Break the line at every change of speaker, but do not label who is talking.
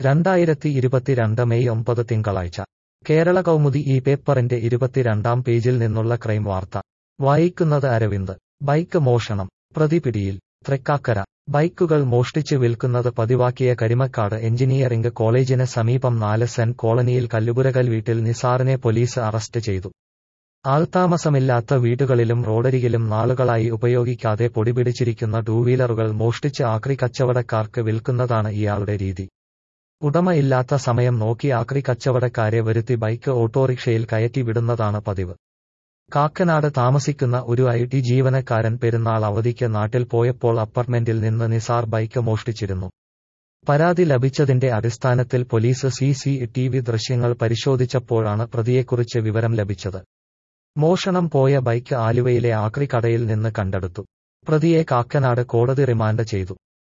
2022 May 9 തിങ്കളാഴ്ച കേരള കൗമുദി ഈ പേപ്പറിന്റെ 22-ാം പേജിൽ നിന്നുള്ള ക്രൈം വാർത്ത വായിക്കുന്നത് അരവിന്ദ്. ബൈക്ക് മോഷണം, പ്രതി പിടിയിൽ. തൃക്കാക്കര, ബൈക്കുകൾ മോഷ്ടിച്ച് വിൽക്കുന്നത് പതിവാക്കിയ കരിമക്കാട് എഞ്ചിനീയറിംഗ് കോളേജിന് സമീപം 4 സെന്റ് കോളനിയിൽ കല്ലുപുരകൽ വീട്ടിൽ നിസാറിനെ പോലീസ് അറസ്റ്റ് ചെയ്തു. ആൾത്താമസമില്ലാത്ത വീടുകളിലും റോഡരികിലും നാളുകളായി ഉപയോഗിക്കാതെ പൊടിപിടിച്ചിരിക്കുന്ന ടൂവീലറുകൾ മോഷ്ടിച്ച് ആക്രി കച്ചവടക്കാർക്ക് വിൽക്കുന്നതാണ് ഇയാളുടെ രീതി. ഉടമ ഇല്ലാത്ത സമയം നോക്കി ആക്രി കച്ചവടക്കാരെ വരുത്തി ബൈക്ക് ഓട്ടോറിക്ഷയിൽ കയറ്റി വിടുന്നതാണ് പതിവ്. കാക്കനാട് താമസിക്കുന്ന ഒരു IT ജീവനക്കാരൻ പെരുന്നാൾ അവധിക്ക് നാട്ടിൽ പോയപ്പോൾ അപ്പാർട്ട്മെന്റിൽ നിന്ന് നിസാർ ബൈക്ക് മോഷ്ടിച്ചിരുന്നു. പരാതി ലഭിച്ചതിന്റെ അടിസ്ഥാനത്തിൽ പോലീസ് CCTV ദൃശ്യങ്ങൾ പരിശോധിച്ചപ്പോഴാണ് പ്രതിയെക്കുറിച്ച് വിവരം ലഭിച്ചത്. മോഷണം പോയ ബൈക്ക് ആലുവയിലെ ആക്രി കടയിൽ നിന്ന് കണ്ടെടുത്തു. പ്രതിയെ കാക്കനാട് കോടതി റിമാൻഡ് ചെയ്തു.